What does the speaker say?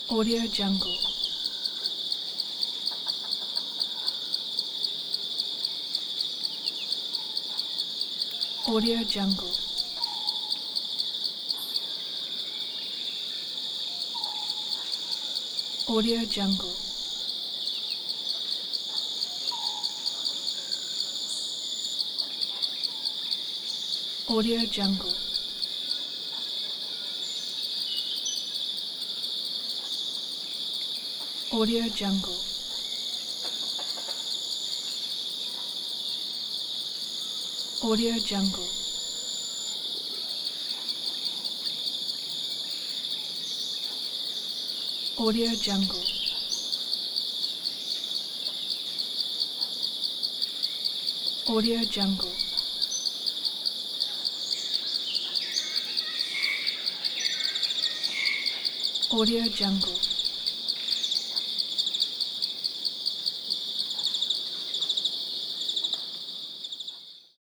Audio Jungle. Audio Jungle. Audio Jungle. Audio Jungle. Audio Jungle. Audio Jungle. Audio Jungle. Audio Jungle. Audio Jungle.